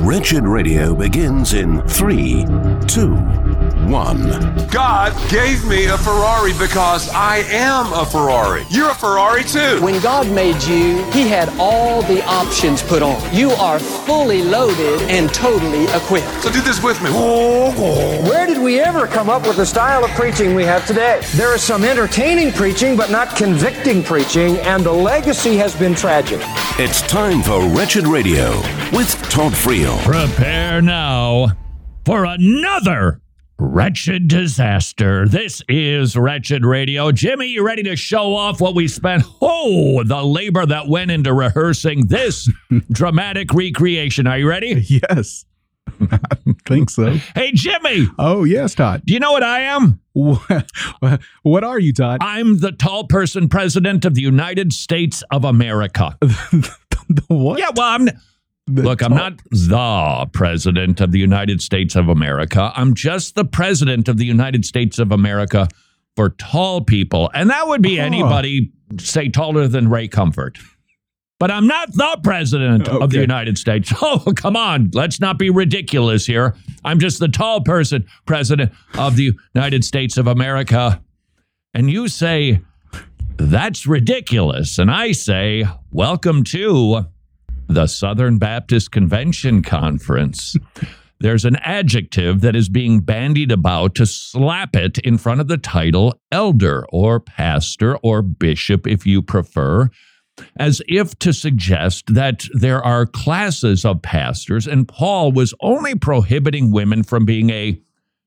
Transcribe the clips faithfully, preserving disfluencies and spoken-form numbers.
Wretched Radio begins in three, two, one. God gave me a Ferrari because I am a Ferrari. You're a Ferrari too. When God made you, He had all the options put on. You are fully loaded and totally equipped. So do this with me. Where did we ever come up with the style of preaching we have today? There is some entertaining preaching, but not convicting preaching, and the legacy has been tragic. It's time for Wretched Radio with Todd Friel. Prepare now for another wretched disaster. This is Wretched Radio. Jimmy, you ready to show off what we spent? Oh, the labor that went into rehearsing this dramatic recreation. Are you ready? Yes. I think so. Hey, Jimmy. Oh, yes, Todd. Do you know what I am? What are you, Todd? I'm the tall person president of the United States of America. The what? Yeah, well, I'm... The Look, I'm not the president of the United States of America. I'm just the president of the United States of America for tall people. And that would be anybody, say, taller than Ray Comfort. But I'm not the president okay. of the United States. Oh, come on. Let's not be ridiculous here. I'm just the tall person president of the United States of America. And you say, that's ridiculous. And I say, welcome to the Southern Baptist Convention Conference. There's an adjective that is being bandied about to slap it in front of the title elder or pastor or bishop, if you prefer, as if to suggest that there are classes of pastors, and Paul was only prohibiting women from being a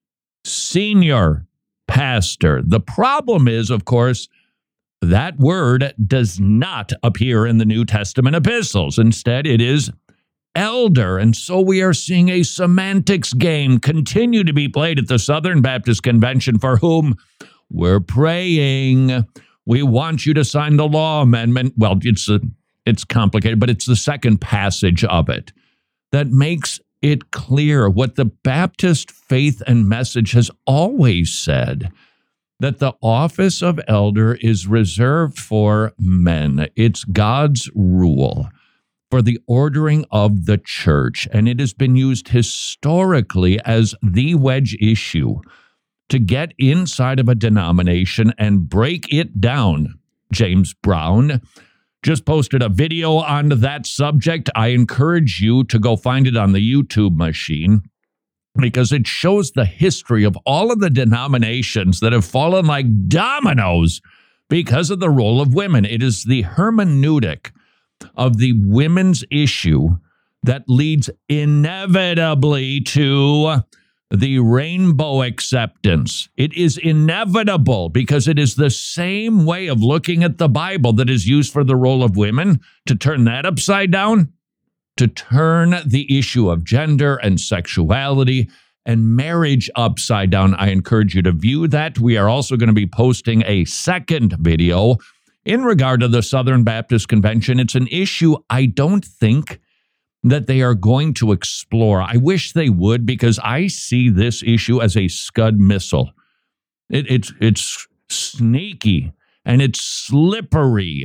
senior pastor. The problem is, of course, that word does not appear in the New Testament epistles. Instead, it is elder. And so we are seeing a semantics game continue to be played at the Southern Baptist Convention, for whom we're praying. We want you to sign the law amendment. Well, it's a, it's complicated, but it's the second passage of it that makes it clear what the Baptist faith and message has always said, that the office of elder is reserved for men. It's God's rule for the ordering of the church, and it has been used historically as the wedge issue to get inside of a denomination and break it down. James Brown just posted a video on that subject. I encourage you to go find it on the YouTube machine, because it shows the history of all of the denominations that have fallen like dominoes because of the role of women. It is the hermeneutic of the women's issue that leads inevitably to the rainbow acceptance. It is inevitable because it is the same way of looking at the Bible that is used for the role of women. To turn that upside down, to turn the issue of gender and sexuality and marriage upside down. I encourage you to view that. We are also going to be posting a second video in regard to the Southern Baptist Convention. It's an issue I don't think that they are going to explore. I wish they would, because I see this issue as a Scud missile. It, it's, it's sneaky and it's slippery,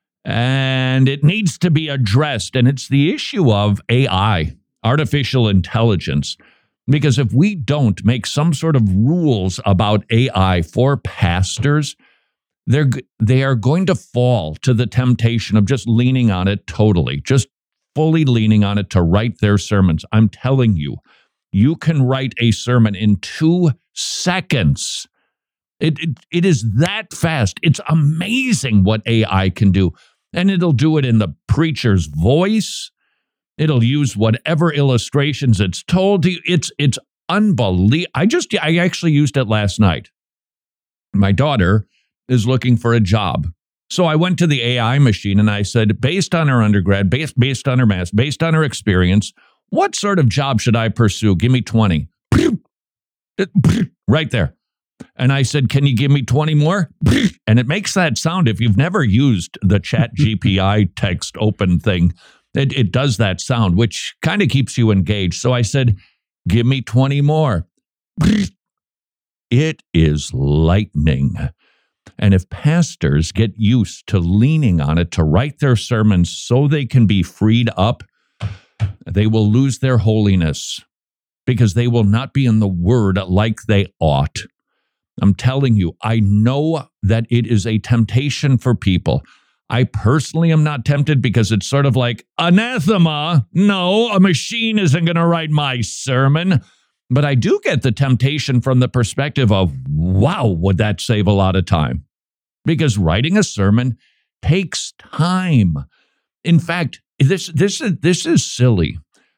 and it needs to be addressed. And it's the issue of A I, artificial intelligence. Because if we don't make some sort of rules about A I for pastors, they're, they are going to fall to the temptation of just leaning on it totally, just fully leaning on it to write their sermons. I'm telling you, you can write a sermon in two seconds. It, it, it is that fast. It's amazing what A I can do. And it'll do it in the preacher's voice. It'll use whatever illustrations it's told you. It's it's unbelievable. I just, I actually used it last night. My daughter is looking for a job. So I went to the A I machine and I said, based on her undergrad, based, based on her math, based on her experience, what sort of job should I pursue? Give me twenty. Right there. And I said, can you give me twenty more? And it makes that sound. If you've never used the Chat G P I text open thing, it, it does that sound, which kind of keeps you engaged. So I said, give me twenty more. It is lightning. And if pastors get used to leaning on it to write their sermons so they can be freed up, They will lose their holiness because they will not be in the word like they ought. I'm telling you, I know that it is a temptation for people. I personally am not tempted because it's sort of like, anathema, no, a machine isn't going to write my sermon. But I do get the temptation from the perspective of, wow, would that save a lot of time? Because writing a sermon takes time. In fact, this, this, is, this is silly,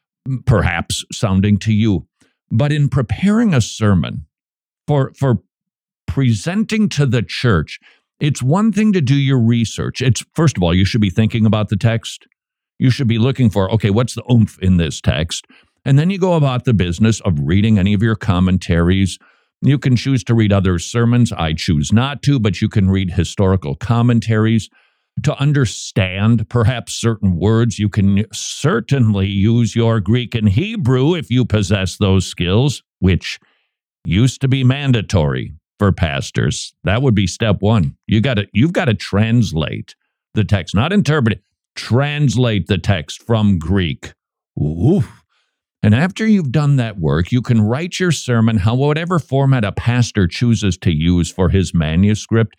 perhaps sounding to you, but in preparing a sermon for, for presenting to the church, it's one thing to do your research. It's, first of all, you should be thinking about the text. You should be looking for, okay, what's the oomph in this text? And then you go about the business of reading any of your commentaries. You can choose to read other sermons. I choose not to, but you can read historical commentaries to understand perhaps certain words. You can certainly use your Greek and Hebrew if you possess those skills, which used to be mandatory for pastors. That would be step one. You got to, you've got to translate the text, not interpret it, translate the text from Greek. Ooh. And after you've done that work, you can write your sermon, how whatever format a pastor chooses to use for his manuscript.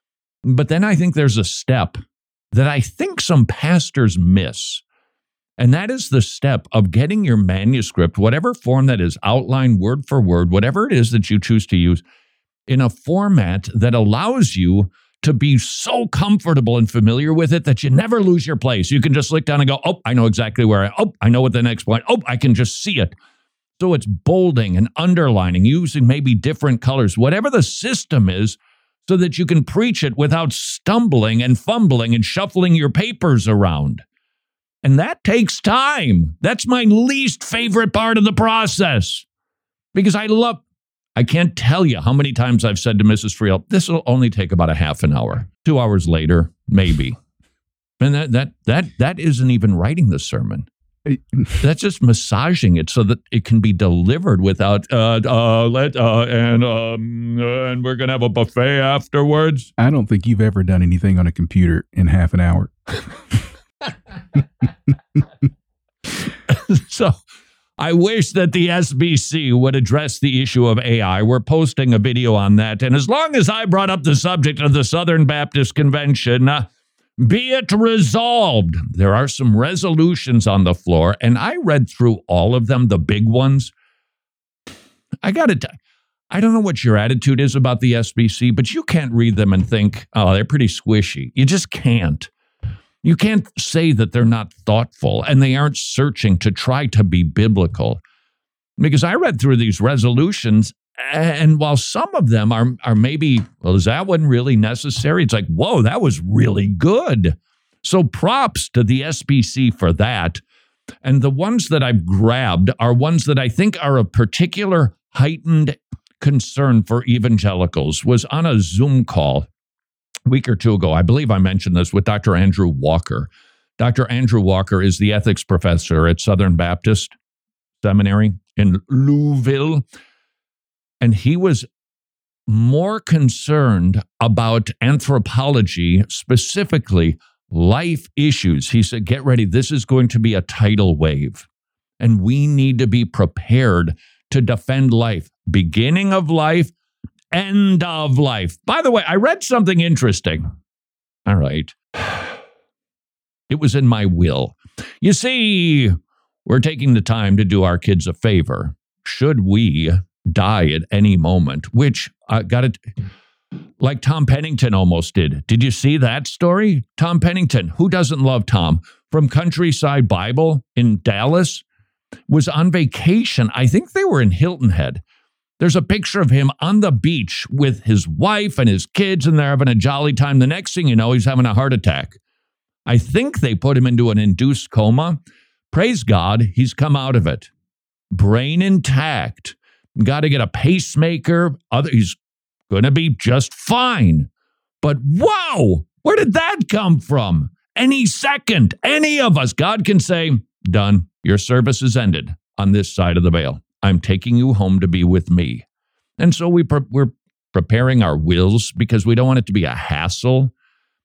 But then I think there's a step that I think some pastors miss. And that is the step of getting your manuscript, whatever form that is, outline word for word, whatever it is that you choose to use, in a format that allows you to be so comfortable and familiar with it that you never lose your place. You can just look down and go, oh, I know exactly where I, oh, I know what the next point, oh, I can just see it. So it's bolding and underlining, using maybe different colors, whatever the system is, so that you can preach it without stumbling and fumbling and shuffling your papers around. And that takes time. That's my least favorite part of the process. Because I love, I can't tell you how many times I've said to Missus Friel, this will only take about a half an hour. Two hours later, maybe. And that that that that isn't even writing the sermon. That's just massaging it so that it can be delivered without uh uh let uh and um uh, and we're gonna have a buffet afterwards. I don't think you've ever done anything on a computer in half an hour. So I wish that the S B C would address the issue of A I. We're posting a video on that. And as long as I brought up the subject of the Southern Baptist Convention, uh, be it resolved. There are some resolutions on the floor, and I read through all of them, the big ones. I got to, I don't know what your attitude is about the S B C, but you can't read them and think, oh, they're pretty squishy. You just can't. You can't say that they're not thoughtful and they aren't searching to try to be biblical. Because I read through these resolutions, and while some of them are, are maybe, well, is that one really necessary? It's like, whoa, that was really good. So props to the S B C for that. And the ones that I've grabbed are ones that I think are of particular heightened concern for evangelicals. Was on a Zoom call a week or two ago. I believe I mentioned this with Doctor Andrew Walker. Doctor Andrew Walker is the ethics professor at Southern Baptist Seminary in Louisville. And he was more concerned about anthropology, specifically life issues. He said, get ready. This is going to be a tidal wave. And we need to be prepared to defend life. Beginning of life, end of life. By the way, I read something interesting. All right. It was in my will. You see, we're taking the time to do our kids a favor. Should we die at any moment, which I got it, like Tom Pennington almost did. Did you see that story? Tom Pennington, who doesn't love Tom, from Countryside Bible in Dallas, was on vacation. I think they were in Hilton Head. There's a picture of him on the beach with his wife and his kids, and they're having a jolly time. The next thing you know, he's having a heart attack. I think they put him into an induced coma. Praise God, he's come out of it. Brain intact. Got to get a pacemaker. Other, he's going to be just fine. But wow, where did that come from? Any second, any of us, God can say, done. Your service is ended on this side of the veil. I'm taking you home to be with me. And so we pre- we're preparing our wills because we don't want it to be a hassle.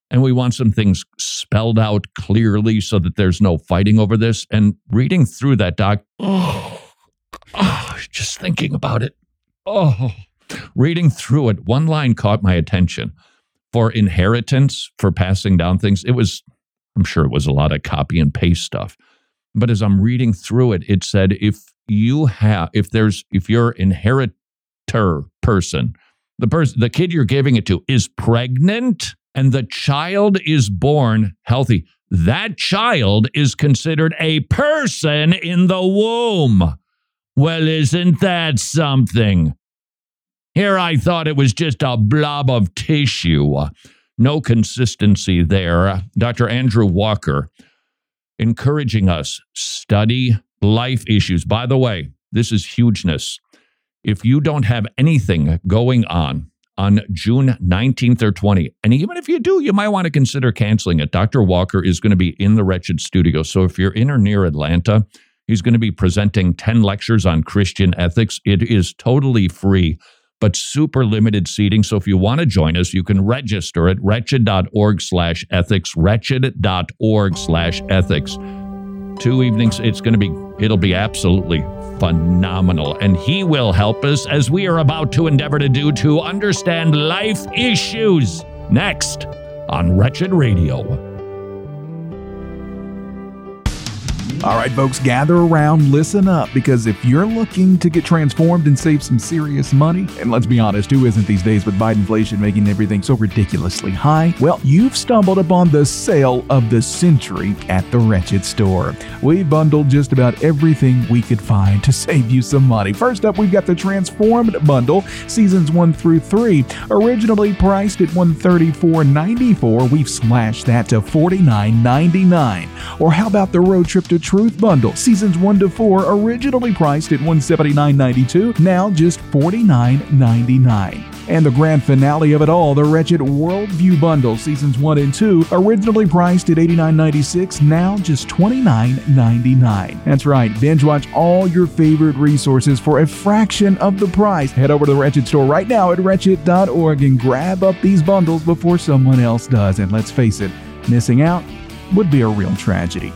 And we want some things spelled out clearly so that there's no fighting over this. And reading through that doc, oh, oh, just thinking about it. Oh, reading through it, one line caught my attention. For inheritance, for passing down things, it was, I'm sure it was a lot of copy and paste stuff. But as I'm reading through it, it said, if you have, if there's, if your inheritor person, the person, the kid you're giving it to is pregnant and the child is born healthy, that child is considered a person in the womb. Well, isn't that something? Here I thought it was just a blob of tissue. No consistency there. Doctor Andrew Walker encouraging us, study life issues. By the way, this is hugeness. If you don't have anything going on on June nineteenth or twentieth, and even if you do, you might want to consider canceling it. Doctor Walker is going to be in the Wretched studio. So if you're in or near Atlanta, he's going to be presenting ten lectures on Christian ethics. It is totally free, but super limited seating. So if you want to join us, you can register at wretched.org slash ethics, wretched.org slash ethics. Two evenings, it's going to be, it'll be absolutely phenomenal. And he will help us, as we are about to endeavor to do, to understand life issues. Next on Wretched Radio. All right, folks, gather around, listen up, because if you're looking to get transformed and save some serious money, and let's be honest, who isn't these days with Biden inflation making everything so ridiculously high? Well, you've stumbled upon the sale of the century at the Wretched store. We bundled just about everything we could find to save you some money. First up, we've got the Transformed Bundle, seasons one through three. Originally priced at one hundred thirty-four ninety-four, we've slashed that to forty-nine ninety-nine. Or how about the Road Trip to Truth Bundle, seasons one to four, originally priced at one hundred seventy-nine ninety-two, now just forty-nine ninety-nine. And the grand finale of it all, the Wretched Worldview Bundle, seasons one and two, originally priced at eighty-nine ninety-six, now just twenty-nine ninety-nine. That's right, binge watch all your favorite resources for a fraction of the price. Head over to the Wretched store right now at wretched dot org and grab up these bundles before someone else does. And let's face it, missing out would be a real tragedy.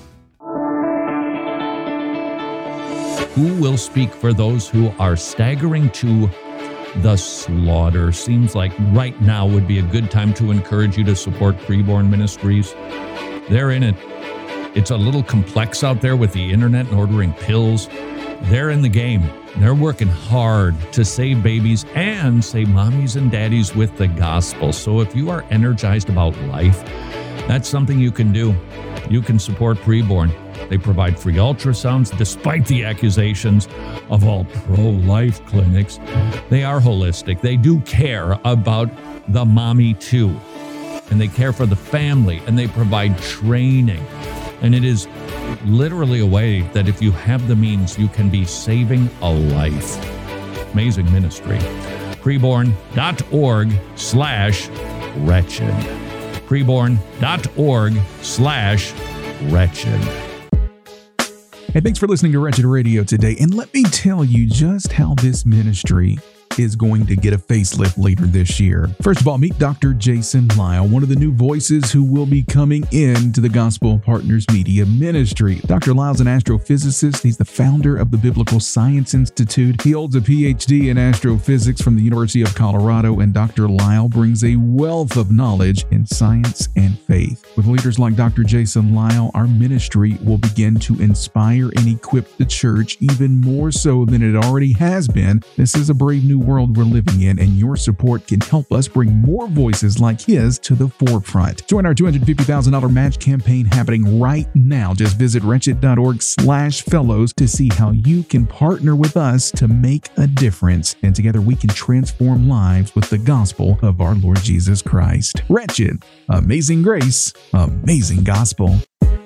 Who will speak for those who are staggering to the slaughter? Seems like right now would be a good time to encourage you to support Preborn Ministries. They're in it. It's a little complex out there with the internet and ordering pills. They're in the game. They're working hard to save babies and save mommies and daddies with the gospel. So if you are energized about life, that's something you can do. You can support Preborn. They provide free ultrasounds despite the accusations of all pro-life clinics. They are holistic. They do care about the mommy too. And they care for the family, and they provide training. And it is literally a way that if you have the means, you can be saving a life. Amazing ministry. Preborn.org slash wretched. Preborn.org slash wretched. Hey, thanks for listening to Wretched Radio today. And let me tell you just how this ministry is going to get a facelift later this year. First of all, meet Doctor Jason Lisle, one of the new voices who will be coming into the Gospel Partners Media Ministry. Doctor Lisle's an astrophysicist. He's the founder of the Biblical Science Institute. He holds a P H D in astrophysics from the University of Colorado, and Doctor Lisle brings a wealth of knowledge in science and faith. With leaders like Doctor Jason Lisle, our ministry will begin to inspire and equip the church even more so than it already has been. This is a brave new world we're living in, and your support can help us bring more voices like his to the forefront. Join our two hundred fifty thousand dollars match campaign happening right now. Just visit wretched.org slash fellows to see how you can partner with us to make a difference. And together we can transform lives with the gospel of our Lord Jesus Christ. Wretched, amazing grace, amazing gospel.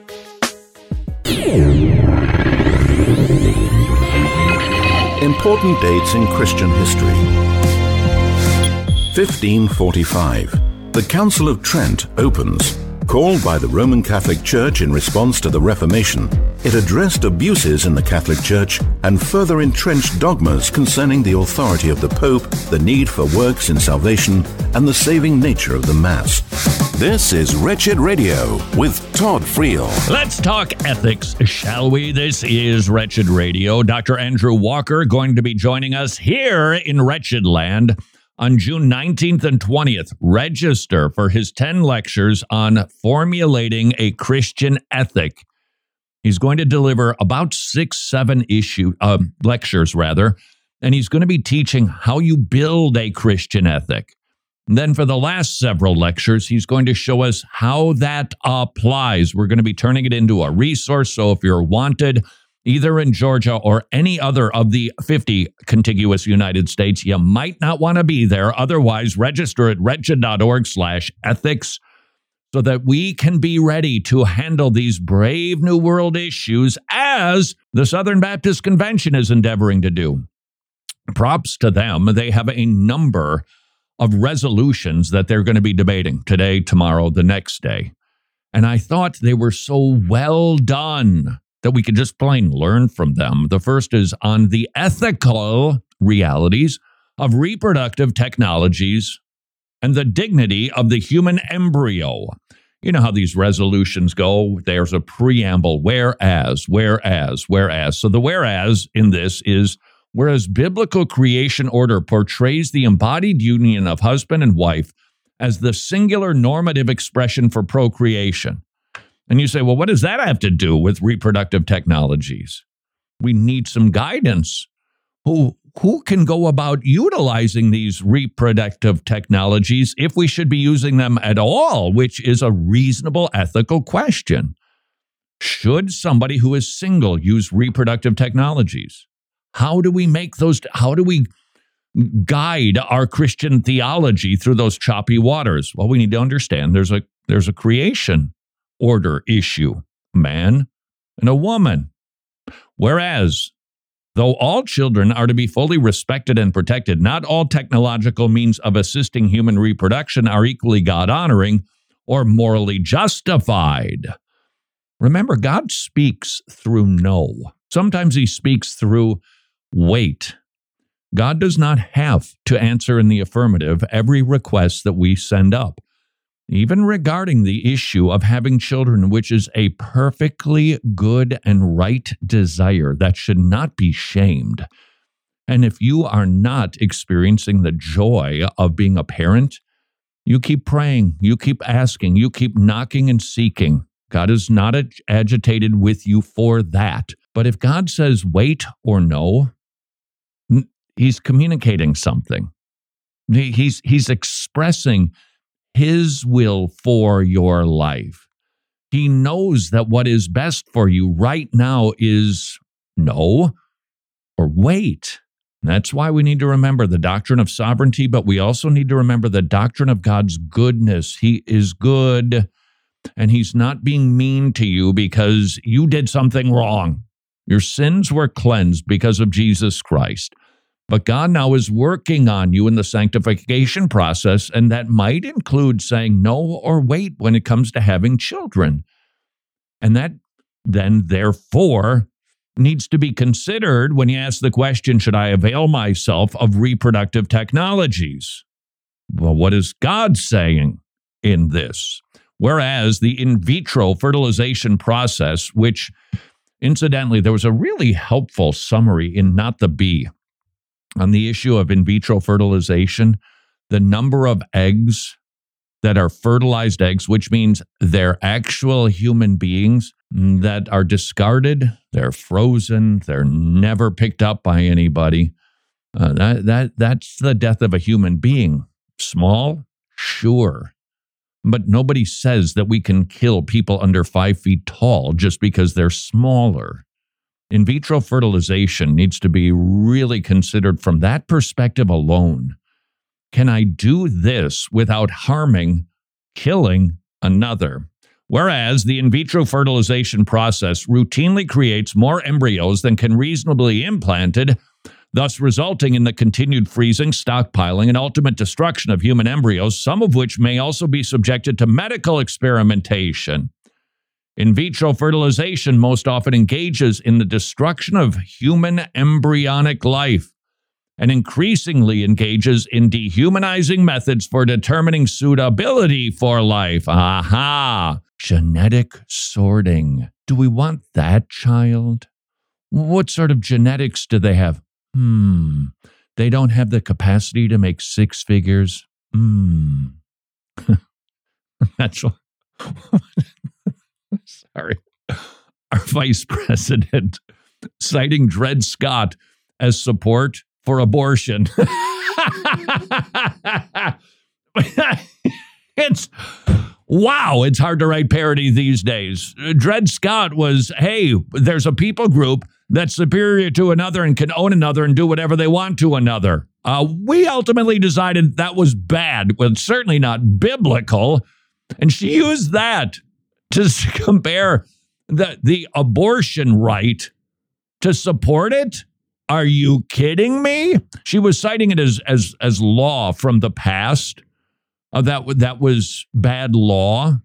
Important dates in Christian history. fifteen forty-five. The Council of Trent opens. Called by the Roman Catholic Church in response to the Reformation, it addressed abuses in the Catholic Church and further entrenched dogmas concerning the authority of the Pope, the need for works in salvation, and the saving nature of the Mass. This is Wretched Radio with Todd Friel. Let's talk ethics, shall we? This is Wretched Radio. Doctor Andrew Walker going to be joining us here in Wretched Land on June nineteenth and twentieth. Register for his ten lectures on formulating a Christian ethic. He's going to deliver about six, seven issue uh, lectures, rather, and he's going to be teaching how you build a Christian ethic. And then for the last several lectures, he's going to show us how that applies. We're going to be turning it into a resource, so if you're wanted, either in Georgia or any other of the fifty contiguous United States, you might not want to be there. Otherwise, register at wretched.org slash ethics so that we can be ready to handle these brave new world issues as the Southern Baptist Convention is endeavoring to do. Props to them. They have a number of resolutions that they're going to be debating today, tomorrow, the next day. And I thought they were so well done that we could just plain learn from them. The first is on the ethical realities of reproductive technologies and the dignity of the human embryo. You know how these resolutions go. There's a preamble, whereas, whereas, whereas. So the whereas in this is, whereas biblical creation order portrays the embodied union of husband and wife as the singular normative expression for procreation. And you say, well, what does that have to do with reproductive technologies? We need some guidance. Who, who can go about utilizing these reproductive technologies if we should be using them at all, which is a reasonable ethical question. Should somebody who is single use reproductive technologies? How do we make those, how do we guide our Christian theology through those choppy waters? Well, we need to understand there's a there's a creation order issue, a man and a woman. Whereas, though all children are to be fully respected and protected, not all technological means of assisting human reproduction are equally God-honoring or morally justified. Remember, God speaks through no. Sometimes he speaks through wait. God does not have to answer in the affirmative every request that we send up, even regarding the issue of having children, which is a perfectly good and right desire that should not be shamed. And if you are not experiencing the joy of being a parent, you keep praying, you keep asking, you keep knocking and seeking. God is not ag- agitated with you for that. But if God says wait or no, he's communicating something. He's, he's expressing his will for your life. He knows that what is best for you right now is no or wait. That's why we need to remember the doctrine of sovereignty, but we also need to remember the doctrine of God's goodness. He is good, and he's not being mean to you because you did something wrong. Your sins were cleansed because of Jesus Christ. But God now is working on you in the sanctification process, and that might include saying no or wait when it comes to having children. And that then, therefore, needs to be considered when you ask the question, should I avail myself of reproductive technologies? Well, what is God saying in this? Whereas the in vitro fertilization process, which incidentally, there was a really helpful summary in Not the Bee on the issue of in vitro fertilization, the number of eggs that are fertilized eggs, which means they're actual human beings that are discarded, they're frozen, they're never picked up by anybody. Uh, that that that's the death of a human being. Small? Sure. But nobody says that we can kill people under five feet tall just because they're smaller. In vitro fertilization needs to be really considered from that perspective alone. Can I do this without harming, killing another? Whereas the in vitro fertilization process routinely creates more embryos than can reasonably be implanted, thus resulting in the continued freezing, stockpiling, and ultimate destruction of human embryos, some of which may also be subjected to medical experimentation. In vitro fertilization most often engages in the destruction of human embryonic life and increasingly engages in dehumanizing methods for determining suitability for life. Aha! Genetic sorting. Do we want that child? What sort of genetics do they have? Hmm. They don't have the capacity to make six figures. Hmm. That's what. Sorry. Our vice president citing Dred Scott as support for abortion. It's wow, it's hard to write parody these days. Dred Scott was, hey, there's a people group that's superior to another and can own another and do whatever they want to another. Uh, we ultimately decided that was bad. Well, it's certainly not biblical. And she used that to compare the, the abortion right to support it. Are you kidding me? She was citing it as as as law from the past. Uh, that that was bad law.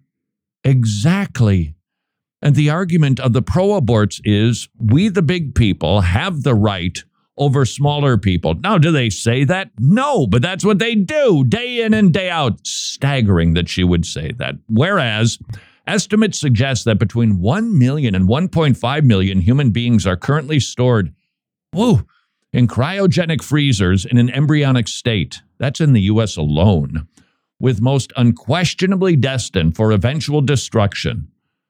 Exactly. And the argument of the pro-aborts is we, the big people, have the right over smaller people. Now, do they say that? No, but that's what they do day in and day out. Staggering that she would say that. Whereas estimates suggest that between one million and one point five million human beings are currently stored whoa, in cryogenic freezers in an embryonic state. That's in the U S alone, with most unquestionably destined for eventual destruction.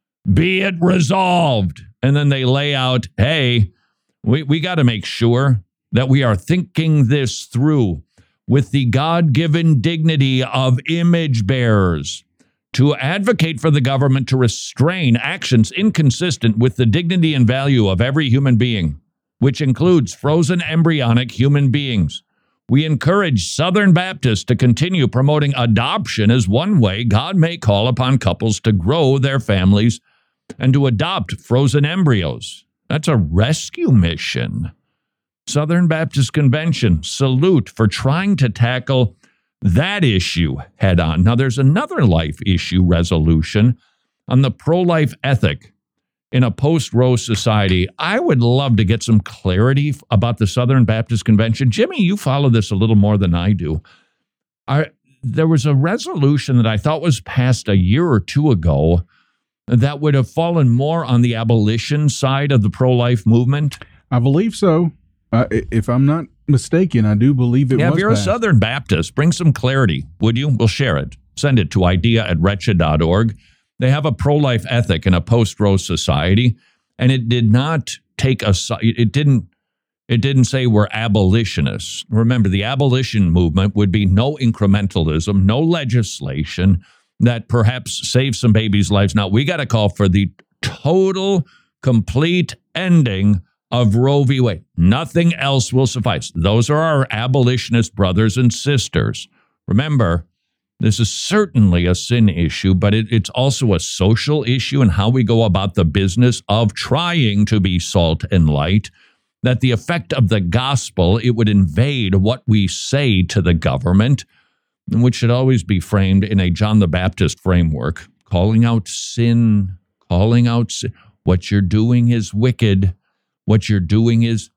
Be it resolved. And then they lay out, hey, we, we got to make sure that we are thinking this through with the God-given dignity of image bearers to advocate for the government to restrain actions inconsistent with the dignity and value of every human being, which includes frozen embryonic human beings. We encourage Southern Baptists to continue promoting adoption as one way God may call upon couples to grow their families and to adopt frozen embryos. That's a rescue mission. Southern Baptist Convention, salute for trying to tackle that issue head on. Now, there's another life issue resolution on the pro-life ethic in a post-Roe society. I would love to get some clarity about the Southern Baptist Convention. Jimmy, you follow this a little more than I do. Are, there was a resolution that I thought was passed a year or two ago that would have fallen more on the abolition side of the pro-life movement. I believe so. Uh, if I'm not mistaken, I do believe it yeah, was if you're passed. a Southern Baptist, bring some clarity, would you? We'll share it. Send it to idea at wretched dot org. They have a pro-life ethic in a post-Roe society, and it did not take a, it didn't, it didn't say we're abolitionists. Remember, the abolition movement would be no incrementalism, no legislation that perhaps saves some babies' lives. Now, we got to call for the total, complete ending of Roe v. Wade. Nothing else will suffice. Those are our abolitionist brothers and sisters. Remember, this is certainly a sin issue, but it, it's also a social issue and how we go about the business of trying to be salt and light, that the effect of the gospel, it would invade what we say to the government, which should always be framed in a John the Baptist framework, calling out sin, calling out sin. What you're doing is wicked. What you're doing is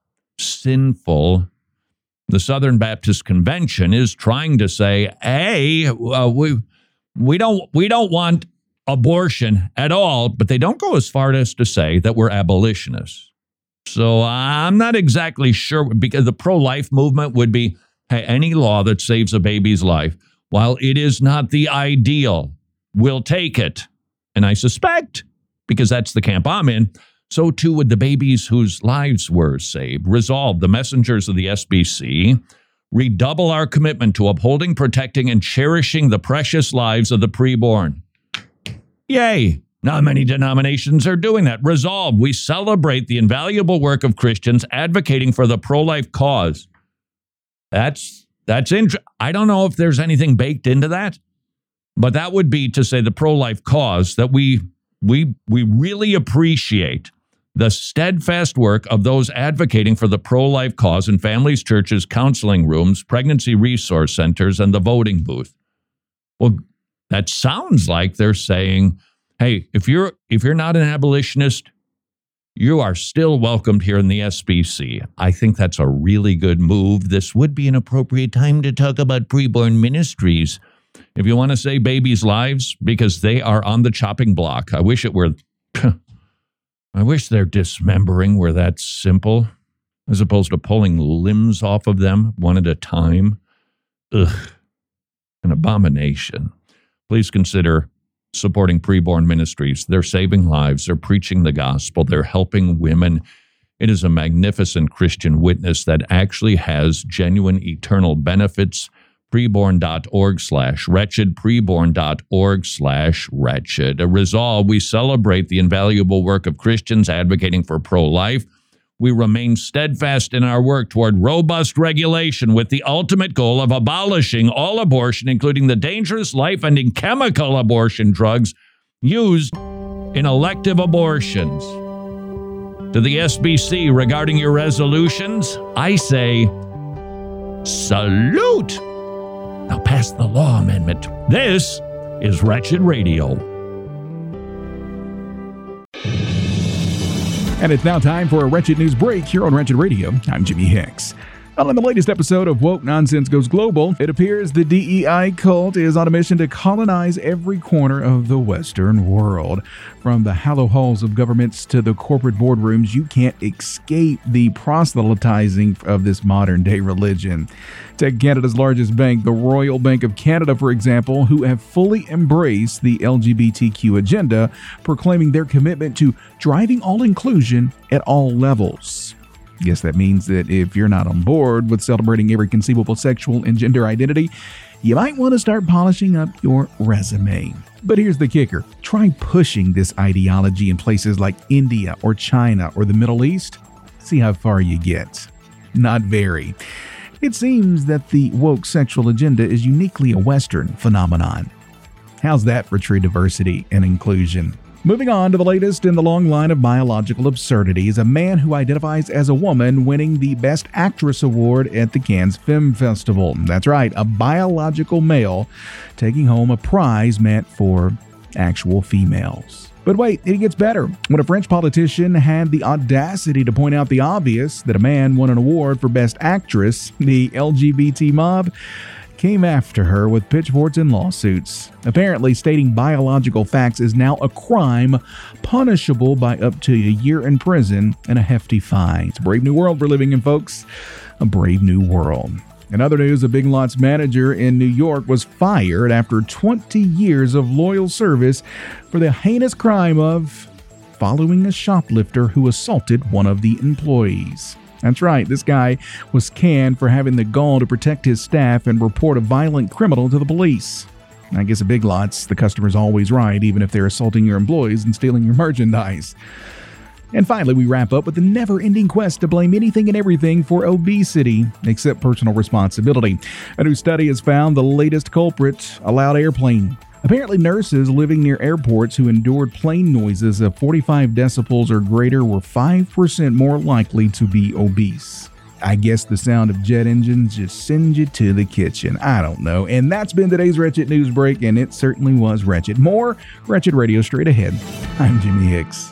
sinful. The Southern Baptist Convention is trying to say, hey, uh, we we don't we don't want abortion at all, but they don't go as far as to say that we're abolitionists. So I'm not exactly sure, because the pro-life movement would be, hey, any law that saves a baby's life, while it is not the ideal, we'll take it. And I suspect, because that's the camp I'm in, so too would the babies whose lives were saved. Resolve, the messengers of the S B C, redouble our commitment to upholding, protecting, and cherishing the precious lives of the preborn. Yay! Not many denominations are doing that. Resolve, we celebrate the invaluable work of Christians advocating for the pro-life cause. That's, that's interesting. I don't know if there's anything baked into that, but that would be to say the pro-life cause, that we we we really appreciate the steadfast work of those advocating for the pro-life cause in families, churches, counseling rooms, pregnancy resource centers, and the voting booth. Well, that sounds like they're saying, hey, if you're if you're not an abolitionist, you are still welcomed here in the S B C. I think that's a really good move. This would be an appropriate time to talk about preborn ministries. If you want to save babies' lives, because they are on the chopping block. I wish it were, I wish their dismembering were that simple, as opposed to pulling limbs off of them one at a time. Ugh, an abomination. Please consider supporting preborn ministries. They're saving lives. They're preaching the gospel. They're helping women. It is a magnificent Christian witness that actually has genuine eternal benefits. Preborn.org slash wretched, preborn.org slash wretched. A resolve, we celebrate the invaluable work of Christians advocating for pro-life. We remain steadfast in our work toward robust regulation with the ultimate goal of abolishing all abortion, including the dangerous life-ending chemical abortion drugs used in elective abortions. To the S B C regarding your resolutions, I say, salute! Now pass the law amendment. This is Wretched Radio. And it's now time for a Wretched News Break here on Wretched Radio. I'm Jimmy Hicks. Well, in the latest episode of Woke Nonsense Goes Global, it appears the D E I cult is on a mission to colonize every corner of the Western world. From the hollow halls of governments to the corporate boardrooms, you can't escape the proselytizing of this modern-day religion. Take Canada's largest bank, the Royal Bank of Canada, for example, who have fully embraced the L G B T Q agenda, proclaiming their commitment to driving all inclusion at all levels. Guess that means that if you're not on board with celebrating every conceivable sexual and gender identity, you might want to start polishing up your resume. But here's the kicker. Try pushing this ideology in places like India or China or the Middle East. See how far you get. Not very. It seems that the woke sexual agenda is uniquely a Western phenomenon. How's that for true diversity and inclusion? Moving on to the latest in the long line of biological absurdities, a man who identifies as a woman winning the Best Actress Award at the Cannes Film Festival. That's right, a biological male taking home a prize meant for actual females. But wait, it gets better. When a French politician had the audacity to point out the obvious, that a man won an award for Best Actress, the L G B T mob came after her with pitchforks and lawsuits. Apparently, stating biological facts is now a crime punishable by up to a year in prison and a hefty fine. It's a brave new world we're living in, folks. A brave new world. In other news, a Big Lots manager in New York was fired after twenty years of loyal service for the heinous crime of following a shoplifter who assaulted one of the employees. That's right, this guy was canned for having the gall to protect his staff and report a violent criminal to the police. I guess at Big Lots, the customer's always right, even if they're assaulting your employees and stealing your merchandise. And finally, we wrap up with the never-ending quest to blame anything and everything for obesity, except personal responsibility. A new study has found the latest culprit, a loud airplane. Apparently, nurses living near airports who endured plane noises of forty-five decibels or greater were five percent more likely to be obese. I guess the sound of jet engines just sends you to the kitchen. I don't know. And that's been today's Wretched News Break, and it certainly was wretched. More Wretched Radio straight ahead. I'm Jimmy Hicks.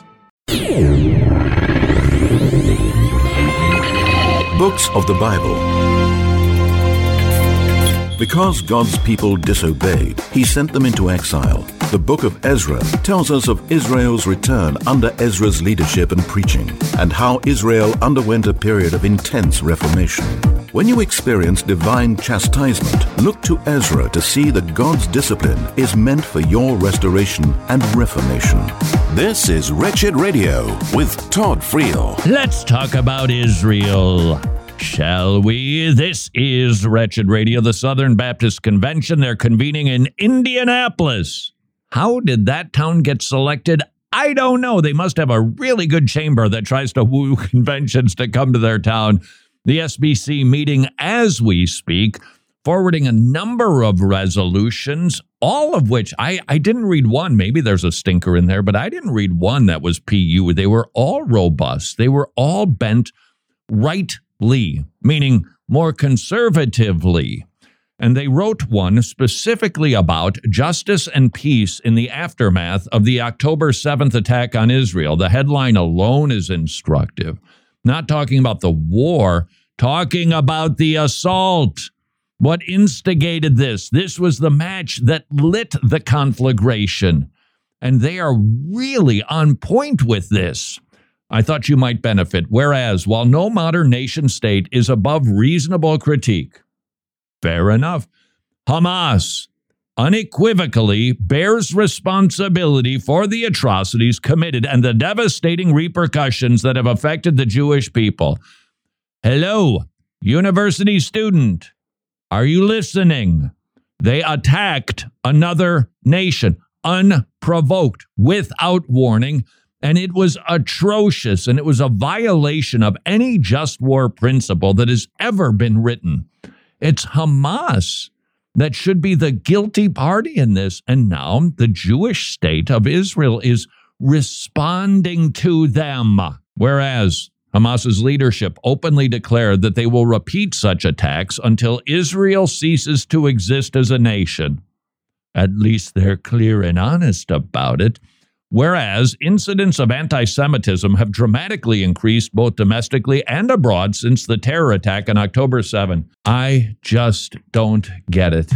Books of the Bible. Because God's people disobeyed, he sent them into exile. The book of Ezra tells us of Israel's return under Ezra's leadership and preaching, and how Israel underwent a period of intense reformation. When you experience divine chastisement, look to Ezra to see that God's discipline is meant for your restoration and reformation. This is Wretched Radio with Todd Friel. Let's talk about Israel, shall we? This is Wretched Radio, the Southern Baptist Convention. They're convening in Indianapolis. How did that town get selected? I don't know. They must have a really good chamber that tries to woo conventions to come to their town. The S B C meeting as we speak, forwarding a number of resolutions, all of which I, I didn't read one. Maybe there's a stinker in there, but I didn't read one that was P U. They were all robust. They were all bent rightly, meaning more conservatively. And they wrote one specifically about justice and peace in the aftermath of the October seventh attack on Israel. The headline alone is instructive. Not talking about the war, talking about the assault. What instigated this? This was the match that lit the conflagration. And they are really on point with this. I thought you might benefit. Whereas, while no modern nation state is above reasonable critique, fair enough, Hamas unequivocally bears responsibility for the atrocities committed and the devastating repercussions that have affected the Jewish people. Hello, university student. Are you listening? They attacked another nation, unprovoked, without warning, and it was atrocious, and it was a violation of any just war principle that has ever been written. It's Hamas that should be the guilty party in this, and now the Jewish state of Israel is responding to them, whereas Hamas's leadership openly declared that they will repeat such attacks until Israel ceases to exist as a nation. At least they're clear and honest about it. Whereas incidents of anti-Semitism have dramatically increased both domestically and abroad since the terror attack on October seventh. I just don't get it.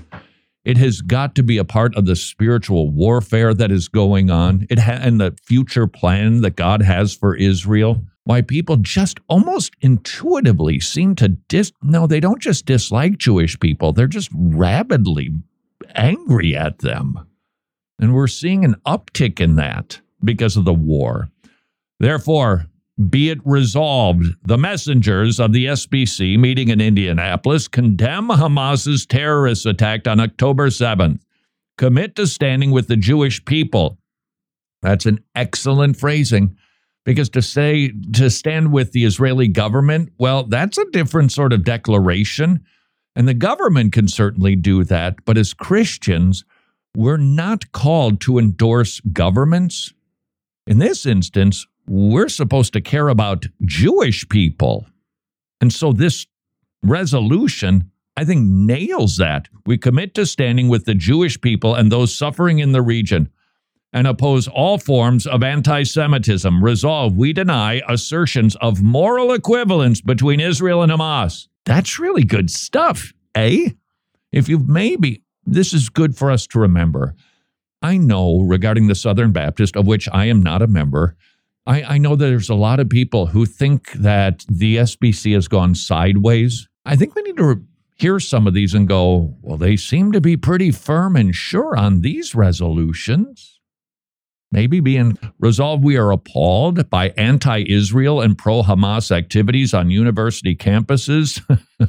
It has got to be a part of the spiritual warfare that is going on. It ha- and the future plan that God has for Israel. Why people just almost intuitively seem to dis... No, they don't just dislike Jewish people. They're just rabidly angry at them. And we're seeing an uptick in that because of the war. Therefore, be it resolved, the messengers of the S B C meeting in Indianapolis condemn Hamas's terrorist attack on October seventh. Commit to standing with the Jewish people. That's an excellent phrasing, because to say, to stand with the Israeli government, well, that's a different sort of declaration. And the government can certainly do that. But as Christians, we're not called to endorse governments. In this instance, we're supposed to care about Jewish people. And so this resolution, I think, nails that. We commit to standing with the Jewish people and those suffering in the region and oppose all forms of anti-Semitism. Resolve, we deny assertions of moral equivalence between Israel and Hamas. That's really good stuff, eh? If you've maybe... This is good for us to remember. I know regarding the Southern Baptist, of which I am not a member, I, I know there's a lot of people who think that the S B C has gone sideways. I think we need to re- hear some of these and go, well, they seem to be pretty firm and sure on these resolutions. Maybe being resolved, we are appalled by anti-Israel and pro-Hamas activities on university campuses,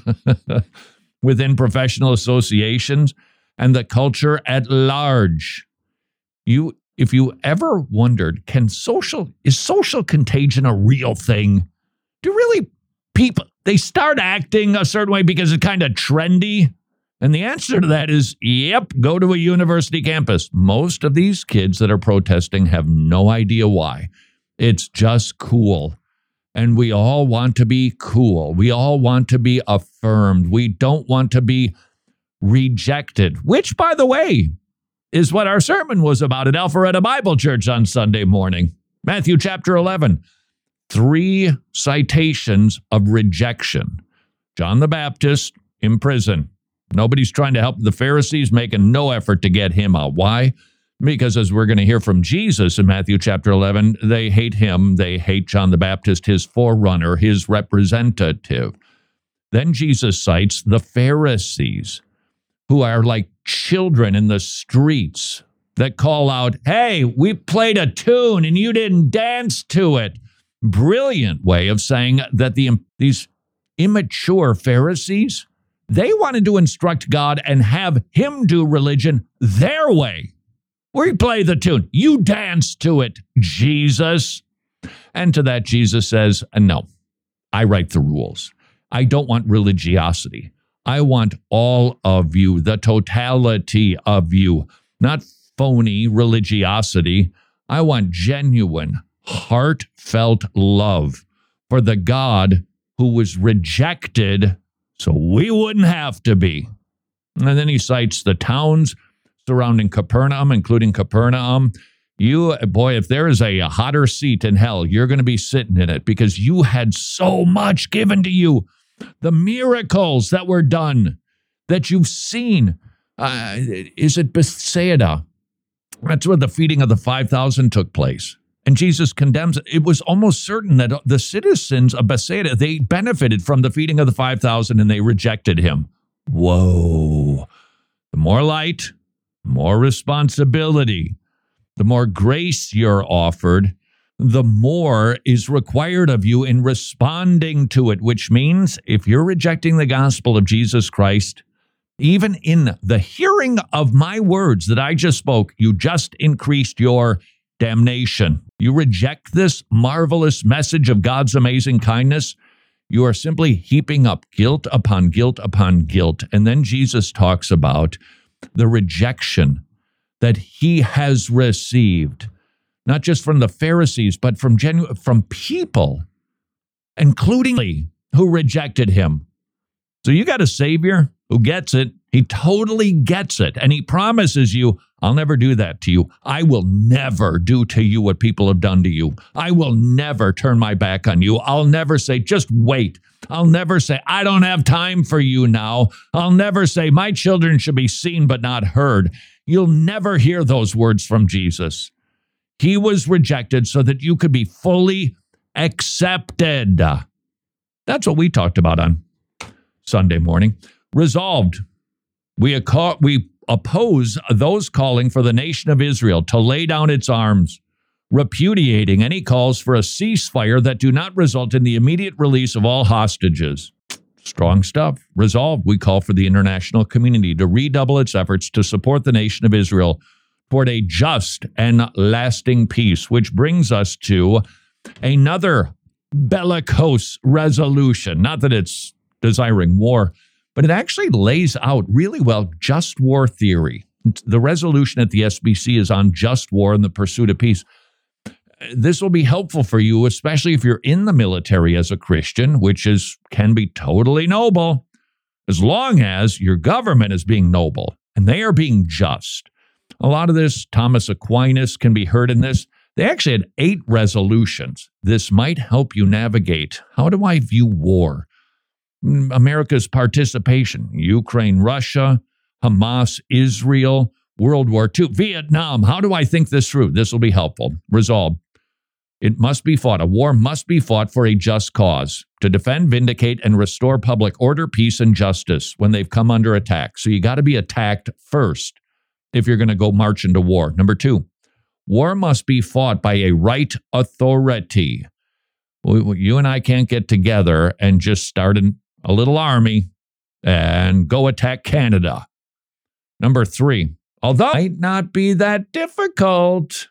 within professional associations, and the culture at large. You, if you ever wondered, can social, is social contagion a real thing? Do really people, they start acting a certain way because it's kind of trendy? And the answer to that is, yep, go to a university campus. Most of these kids that are protesting have no idea why. It's just cool. And we all want to be cool. We all want to be affirmed. We don't want to be rejected, which, by the way, is what our sermon was about at Alpharetta Bible Church on Sunday morning. Matthew chapter eleven, three citations of rejection. John the Baptist in prison. Nobody's trying to help the Pharisees, making no effort to get him out. Why? Because as we're going to hear from Jesus in Matthew chapter eleven, they hate him. They hate John the Baptist, his forerunner, his representative. Then Jesus cites the Pharisees, who are like children in the streets that call out, hey, we played a tune and you didn't dance to it. Brilliant way of saying that the these immature Pharisees, they wanted to instruct God and have him do religion their way. We play the tune. You dance to it, Jesus. And to that, Jesus says, no, I write the rules. I don't want religiosity. I want all of you, the totality of you, not phony religiosity. I want genuine, heartfelt love for the God who was rejected so we wouldn't have to be. And then he cites the towns surrounding Capernaum, including Capernaum. You, boy, if there is a, a hotter seat in hell, you're going to be sitting in it because you had so much given to you. The miracles that were done, that you've seen. Uh, is it Bethsaida? That's where the feeding of the five thousand took place. And Jesus condemns it. It was almost certain that the citizens of Bethsaida, they benefited from the feeding of the five thousand and they rejected him. Whoa. The more light, more responsibility. The more grace you're offered, the more is required of you in responding to it, which means if you're rejecting the gospel of Jesus Christ, even in the hearing of my words that I just spoke, you just increased your damnation. You reject this marvelous message of God's amazing kindness, you are simply heaping up guilt upon guilt upon guilt. And then Jesus talks about the rejection that he has received, not just from the Pharisees, but from genu- from people, including who rejected him. So you got a Savior who gets it. He totally gets it. And he promises you, I'll never do that to you. I will never do to you what people have done to you. I will never turn my back on you. I'll never say, just wait. I'll never say, I don't have time for you now. I'll never say, my children should be seen but not heard. You'll never hear those words from Jesus. He was rejected so that you could be fully accepted. That's what we talked about on Sunday morning. Resolved. We, acco- we oppose those calling for the nation of Israel to lay down its arms, repudiating any calls for a ceasefire that do not result in the immediate release of all hostages. Strong stuff. Resolved. We call for the international community to redouble its efforts to support the nation of Israel toward a just and lasting peace, which brings us to another bellicose resolution. Not that it's desiring war, but it actually lays out really well just war theory. The resolution at the S B C is on just war and the pursuit of peace. This will be helpful for you, especially if you're in the military as a Christian, which is can be totally noble, as long as your government is being noble and they are being just. A lot of this, Thomas Aquinas can be heard in this. They actually had eight resolutions. This might help you navigate. How do I view war? America's participation, Ukraine, Russia, Hamas, Israel, World War Two, Vietnam. How do I think this through? This will be helpful. Resolved. It must be fought. A war must be fought for a just cause, to defend, vindicate, and restore public order, peace, and justice when they've come under attack. So you got to be attacked first if you're going to go march into war. Number two, war must be fought by a right authority. You and I can't get together and just start an, a little army and go attack Canada. Number three, although it might not be that difficult.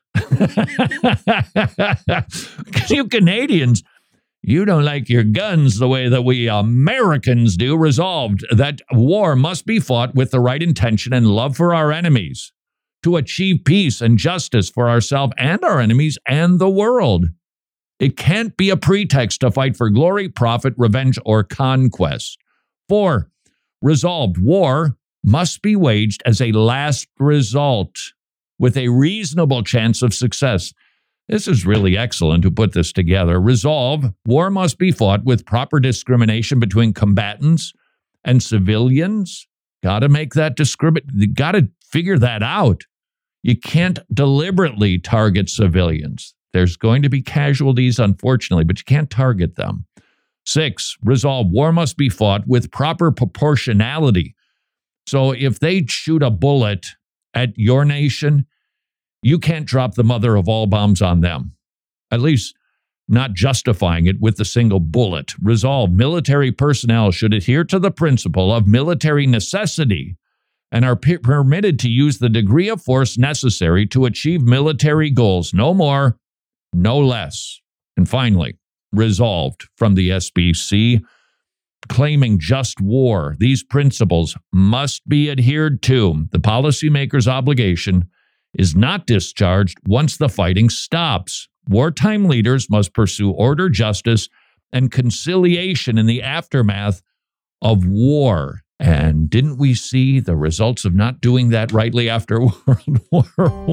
Because you Canadians, you don't like your guns the way that we Americans do. Resolved that war must be fought with the right intention and love for our enemies to achieve peace and justice for ourselves and our enemies and the world. It can't be a pretext to fight for glory, profit, revenge, or conquest. Four, resolved, war must be waged as a last result with a reasonable chance of success. This is really excellent to put this together. Resolve, war must be fought with proper discrimination between combatants and civilians. Got to make that discriminate. You got to figure that out. You can't deliberately target civilians. There's going to be casualties, unfortunately, but you can't target them. Six, resolve, war must be fought with proper proportionality. So if they shoot a bullet at your nation, you can't drop the mother of all bombs on them, at least not justifying it with a single bullet. Resolve, military personnel should adhere to the principle of military necessity and are per- permitted to use the degree of force necessary to achieve military goals, no more, no less. And finally, resolved from the S B C, claiming just war. These principles must be adhered to. The policymaker's obligation is not discharged once the fighting stops. Wartime leaders must pursue order, justice, and conciliation in the aftermath of war. And didn't we see the results of not doing that rightly after World War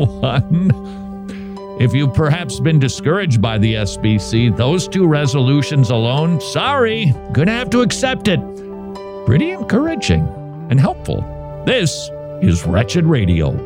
One? If you've perhaps been discouraged by the S B C, those two resolutions alone, sorry, gonna have to accept it. Pretty encouraging and helpful. This is Wretched Radio.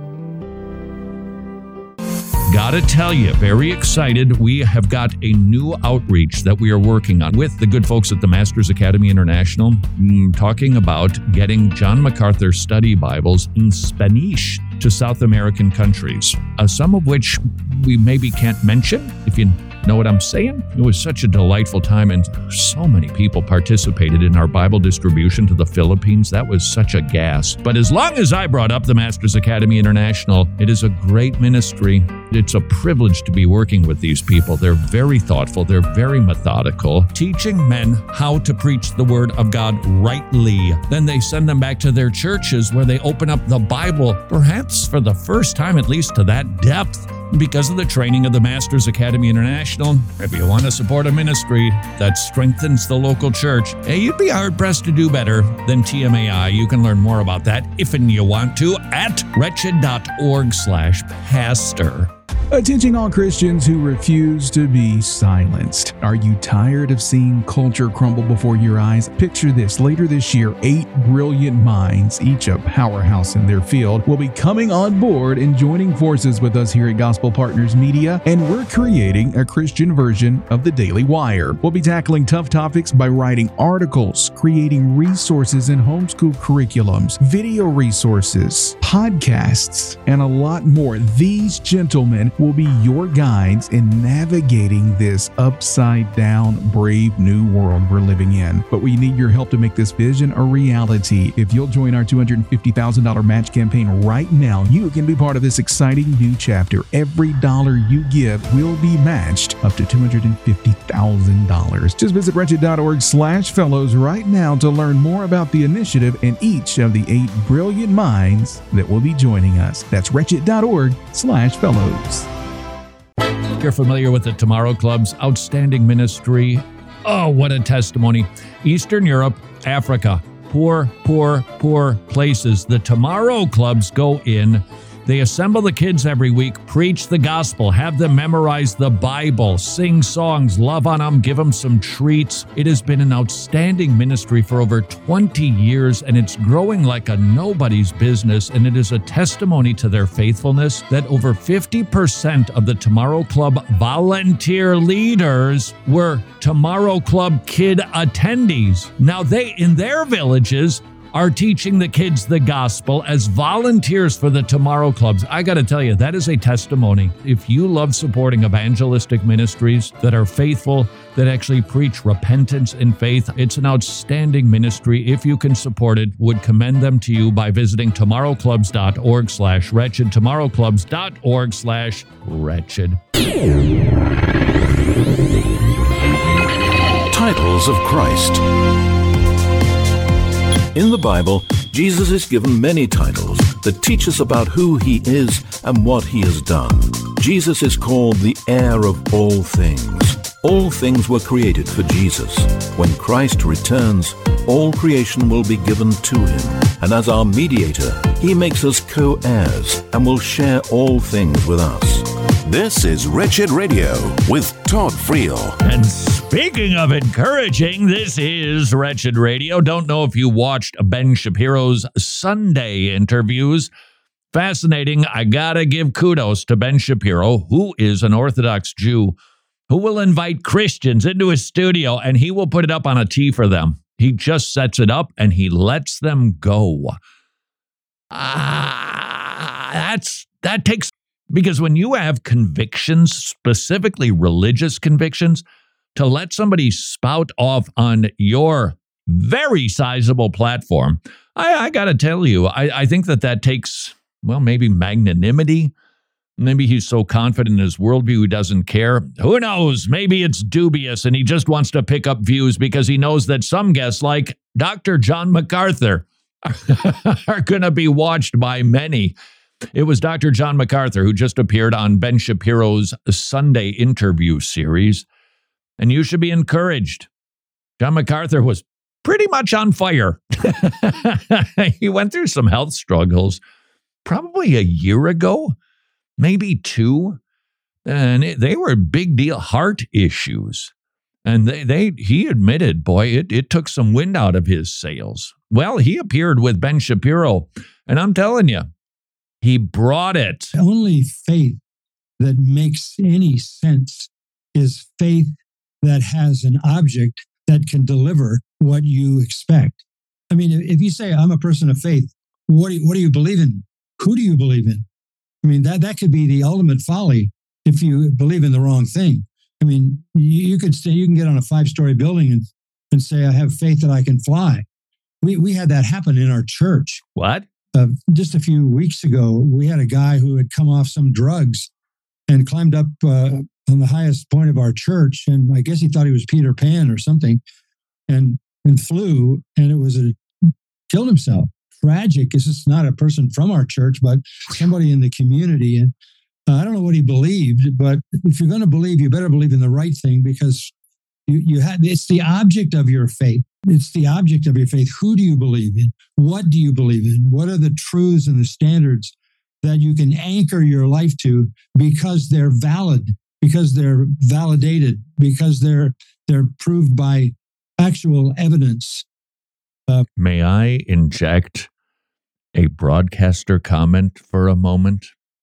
Gotta tell you, very excited. We have got a new outreach that we are working on with the good folks at the Masters Academy International, mm, talking about getting John MacArthur study Bibles in Spanish to South American countries, uh, some of which we maybe can't mention, if you know what I'm saying. It was such a delightful time, and so many people participated in our Bible distribution to the Philippines. That was such a gas. But as long as I brought up the Masters Academy International, it is a great ministry. It's a privilege to be working with these people. They're very thoughtful. They're very methodical, teaching men how to preach the Word of God rightly. Then they send them back to their churches where they open up the Bible, perhaps for the first time, at least to that depth, because of the training of the Masters Academy International. If you want to support a ministry that strengthens the local church, hey, you'd be hard-pressed to do better than T M A I. You can learn more about that if and you want to at wretched.org slash pastor. Attention all Christians who refuse to be silenced. Are you tired of seeing culture crumble before your eyes? Picture this. Later this year, eight brilliant minds, each a powerhouse in their field, will be coming on board and joining forces with us here at Gospel Partners Media, and we're creating a Christian version of the Daily Wire. We'll be tackling tough topics by writing articles, creating resources in homeschool curriculums, video resources, podcasts, and a lot more. These gentlemen will be your guides in navigating this upside-down, brave new world we're living in. But we need your help to make this vision a reality. If you'll join our two hundred fifty thousand dollars match campaign right now, you can be part of this exciting new chapter. Every dollar you give will be matched up to two hundred fifty thousand dollars. Just visit wretched.org slash fellows right now to learn more about the initiative and each of the eight brilliant minds that will be joining us. That's wretched.org slash fellows. You're familiar with the Tomorrow Club's outstanding ministry. Oh, what a testimony. Eastern Europe, Africa, poor, poor, poor places. The Tomorrow Clubs go in. They assemble the kids every week, preach the gospel, have them memorize the Bible, sing songs, love on them, give them some treats. It has been an outstanding ministry for over twenty years, and it's growing like a nobody's business, and it is a testimony to their faithfulness that over fifty percent of the Tomorrow Club volunteer leaders were Tomorrow Club kid attendees. Now they, in their villages, are teaching the kids the gospel as volunteers for the Tomorrow Clubs. I got to tell you, that is a testimony. If you love supporting evangelistic ministries that are faithful, that actually preach repentance and faith, it's an outstanding ministry. If you can support it, would commend them to you by visiting tomorrowclubs.org slash wretched, tomorrowclubs.org slash wretched. Titles of Christ. In the Bible, Jesus is given many titles that teach us about who he is and what he has done. Jesus is called the heir of all things. All things were created for Jesus. When Christ returns, all creation will be given to him. And as our mediator, he makes us co-heirs and will share all things with us. This is Wretched Radio with Todd Friel. And speaking of encouraging, this is Wretched Radio. Don't know if you watched Ben Shapiro's Sunday interviews. Fascinating. I gotta give kudos to Ben Shapiro, who is an Orthodox Jew, who will invite Christians into his studio, and he will put it up on a tee for them. He just sets it up, and he lets them go. Ah, that's that takes... Because when you have convictions, specifically religious convictions, to let somebody spout off on your very sizable platform, I, I got to tell you, I, I think that that takes, well, maybe magnanimity. Maybe he's so confident in his worldview he doesn't care. Who knows? Maybe it's dubious and he just wants to pick up views because he knows that some guests like Doctor John MacArthur are going to be watched by many. It was Doctor John MacArthur who just appeared on Ben Shapiro's Sunday interview series, and you should be encouraged. John MacArthur was pretty much on fire. He went through some health struggles probably a year ago, maybe two. And it, they were big deal heart issues. And they, they he admitted, boy, it, it took some wind out of his sails. Well, he appeared with Ben Shapiro. And I'm telling you, he brought it. The only faith that makes any sense is faith that has an object that can deliver what you expect. I mean, if you say, I'm a person of faith, what do you, what do you believe in? Who do you believe in? I mean, that, that could be the ultimate folly if you believe in the wrong thing. I mean, you, you could say, you can get on a five-story building and, and say, I have faith that I can fly. We we had that happen in our church. What? Uh, just a few weeks ago, we had a guy who had come off some drugs and climbed up uh, on the highest point of our church. And I guess he thought he was Peter Pan or something and, and flew, and it was a, killed himself. Tragic. This is not a person from our church, but somebody in the community. And uh, I don't know what he believed, but if you're going to believe, you better believe in the right thing, because you, you have, it's the object of your faith. It's the object of your faith. Who do you believe in? What do you believe in? What are the truths and the standards that you can anchor your life to, because they're valid, because they're validated, because they're they're proved by actual evidence? Uh, May I inject a broadcaster comment for a moment?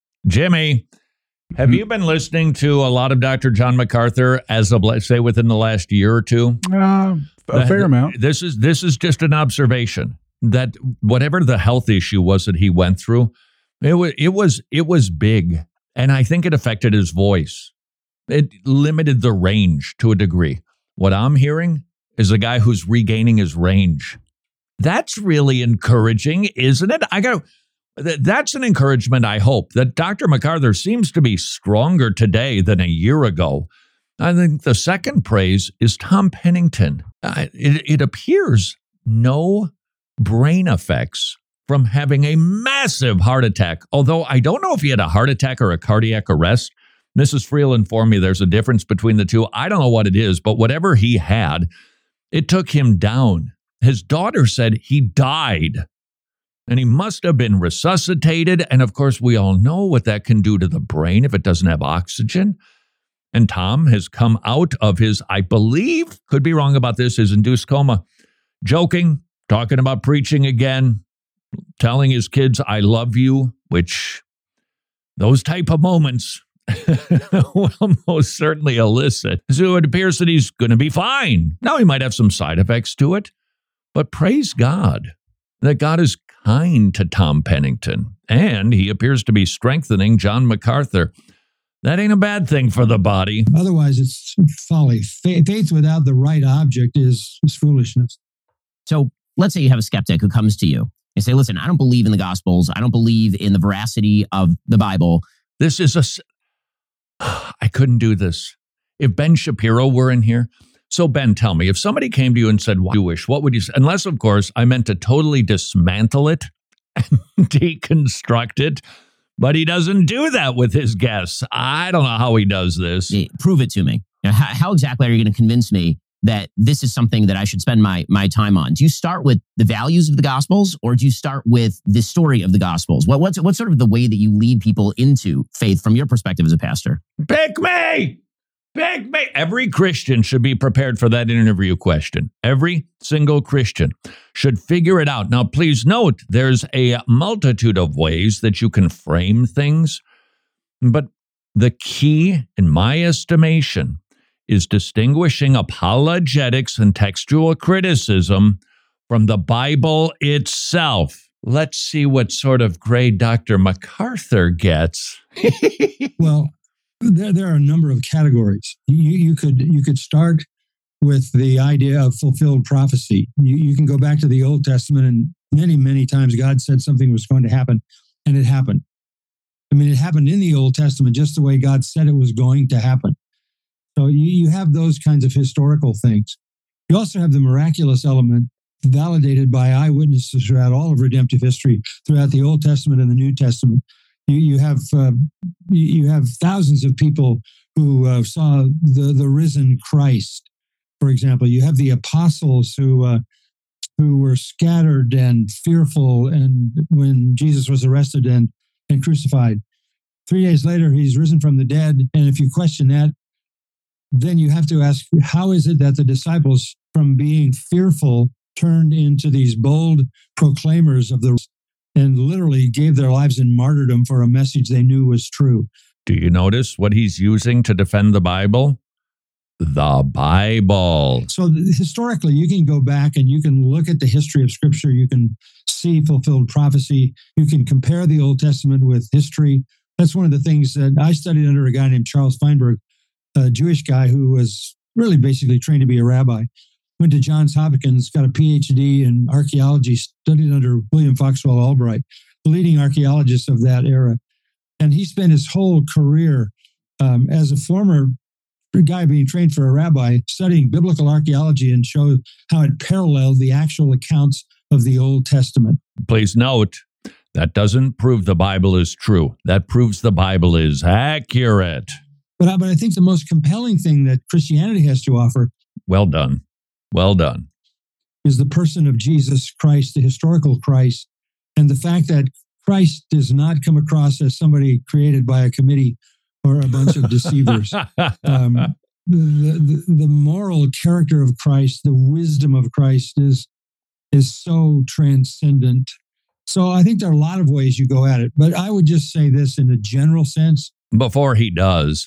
Jimmy, have you been listening to a lot of Doctor John MacArthur as of, let's say, within the last year or two? Uh, a fair the, amount. This is this is just an observation that whatever the health issue was that he went through, it was it was it was big, and I think it affected his voice. It limited the range to a degree. What I'm hearing is a guy who's regaining his range. That's really encouraging, isn't it? I got that's an encouragement, I hope, that Doctor MacArthur seems to be stronger today than a year ago. I think the second praise is Tom Pennington. Uh, it, it appears no brain effects from having a massive heart attack, although I don't know if he had a heart attack or a cardiac arrest. Missus Friel informed me there's a difference between the two. I don't know what it is, but whatever he had, it took him down. His daughter said he died, and he must have been resuscitated. And of course, we all know what that can do to the brain if it doesn't have oxygen. And Tom has come out of his, I believe, could be wrong about this, his induced coma, joking, talking about preaching again, telling his kids, I love you, which those type of moments will most certainly elicit. So it appears that he's going to be fine. Now, he might have some side effects to it. But praise God that God is kind to Tom Pennington, and he appears to be strengthening John MacArthur. That ain't a bad thing for the body. Otherwise, it's folly. Faith without the right object is, is foolishness. So let's say you have a skeptic who comes to you and say, listen, I don't believe in the Gospels. I don't believe in the veracity of the Bible. This is a... I couldn't do this. If Ben Shapiro were in here... So, Ben, tell me, if somebody came to you and said, Jewish, what would you say? Unless, of course, I meant to totally dismantle it and deconstruct it. But he doesn't do that with his guests. I don't know how he does this. Yeah, prove it to me. How, how exactly are you going to convince me that this is something that I should spend my, my time on? Do you start with the values of the Gospels, or do you start with the story of the Gospels? What, what's, what's sort of the way that you lead people into faith from your perspective as a pastor? Pick me! Big, big. Every Christian should be prepared for that interview question. Every single Christian should figure it out. Now, please note, there's a multitude of ways that you can frame things, but the key, in my estimation, is distinguishing apologetics and textual criticism from the Bible itself. Let's see what sort of grade Doctor MacArthur gets. Well, There, there are a number of categories. You, you could you could start with the idea of fulfilled prophecy. You, you can go back to the Old Testament, and many, many times God said something was going to happen, and it happened. I mean, it happened in the Old Testament just the way God said it was going to happen. So you, you have those kinds of historical things. You also have the miraculous element validated by eyewitnesses throughout all of redemptive history, throughout the Old Testament and the New Testament. You, you have uh, you have thousands of people who uh, saw the, the risen Christ, for example. You have the apostles who uh, who were scattered and fearful and when Jesus was arrested and, and crucified. Three days later, he's risen from the dead. And if you question that, then you have to ask, how is it that the disciples, from being fearful, turned into these bold proclaimers of the and literally gave their lives in martyrdom for a message they knew was true? Do you notice what he's using to defend the Bible? The Bible. So historically, you can go back and you can look at the history of Scripture. You can see fulfilled prophecy. You can compare the Old Testament with history. That's one of the things that I studied under a guy named Charles Feinberg, a Jewish guy who was really basically trained to be a rabbi. Went to Johns Hopkins, got a P H D in archaeology, studied under William Foxwell Albright, the leading archaeologist of that era. And he spent his whole career um, as a former guy being trained for a rabbi, studying biblical archaeology and showed how it paralleled the actual accounts of the Old Testament. Please note, that doesn't prove the Bible is true. That proves the Bible is accurate. But I, but I think the most compelling thing that Christianity has to offer, well done, well done, is the person of Jesus Christ, the historical Christ, and the fact that Christ does not come across as somebody created by a committee or a bunch of deceivers. Um, the, the, the moral character of Christ, the wisdom of Christ is, is so transcendent. So I think there are a lot of ways you go at it. But I would just say this in a general sense. Before he does,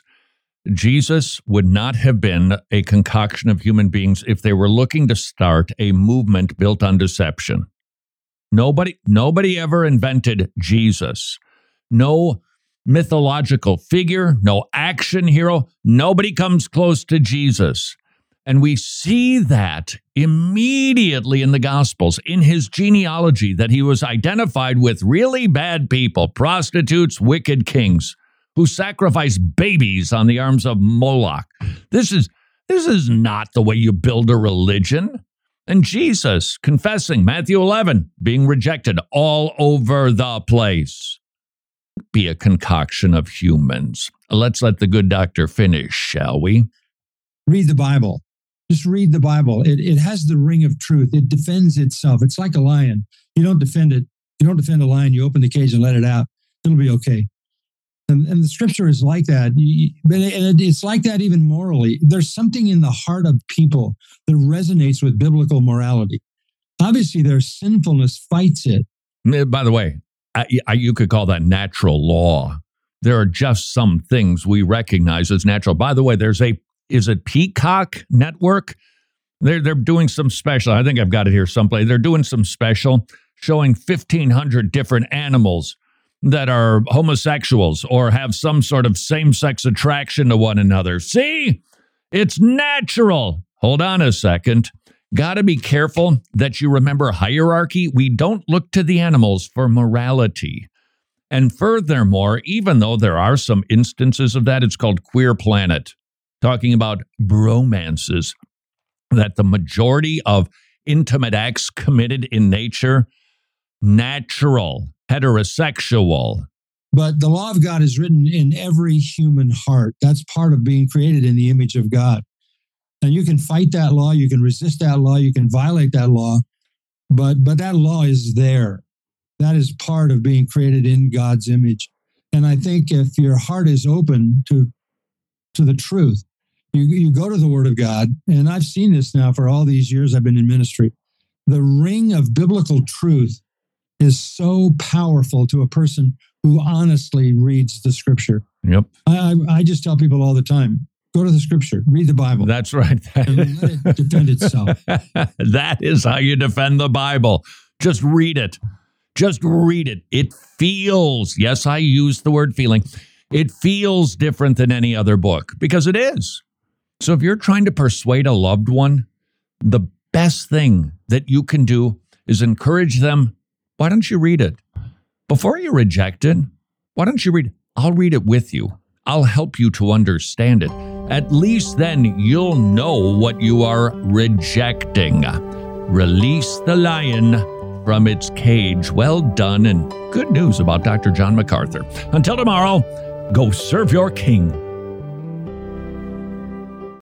Jesus would not have been a concoction of human beings if they were looking to start a movement built on deception. Nobody, nobody ever invented Jesus. No mythological figure, no action hero. Nobody comes close to Jesus. And we see that immediately in the Gospels, in his genealogy, that he was identified with really bad people, prostitutes, wicked kings, who sacrifice babies on the arms of Moloch. This is, this is not the way you build a religion. And Jesus confessing, Matthew eleven, being rejected all over the place. Be a concoction of humans. Let's let the good doctor finish, shall we? Read the Bible. Just read the Bible. It it has the ring of truth. It defends itself. It's like a lion. You don't defend it. You don't defend a lion. You open the cage and let it out. It'll be okay. And, and the Scripture is like that. You, but it, it's like that even morally. There's something in the heart of people that resonates with biblical morality. Obviously, their sinfulness fights it. By the way, I, I, you could call that natural law. There are just some things we recognize as natural. By the way, there's a, is it Peacock Network? They're, they're doing some special, I think I've got it here someplace. They're doing some special showing fifteen hundred different animals that are homosexuals or have some sort of same-sex attraction to one another. See? It's natural. Hold on a second. Got to be careful that you remember hierarchy. We don't look to the animals for morality. And furthermore, even though there are some instances of that, it's called Queer Planet, talking about bromances, that the majority of intimate acts committed in nature, natural, heterosexual. But the law of God is written in every human heart. That's part of being created in the image of God. And you can fight that law, you can resist that law, you can violate that law, but but that law is there. That is part of being created in God's image. And I think if your heart is open to, to the truth, you, you go to the Word of God, and I've seen this now for all these years I've been in ministry. The ring of biblical truth is so powerful to a person who honestly reads the Scripture. Yep. I, I just tell people all the time, go to the Scripture, read the Bible. That's right. And let it defend itself. That is how you defend the Bible. Just read it. Just read it. It feels, yes, I use the word feeling. It feels different than any other book because it is. So if you're trying to persuade a loved one, the best thing that you can do is encourage them. Why don't you read it? Before you reject it, why don't you read it? I'll read it with you. I'll help you to understand it. At least then you'll know what you are rejecting. Release the lion from its cage. Well done, and good news about Doctor John MacArthur. Until tomorrow, go serve your king.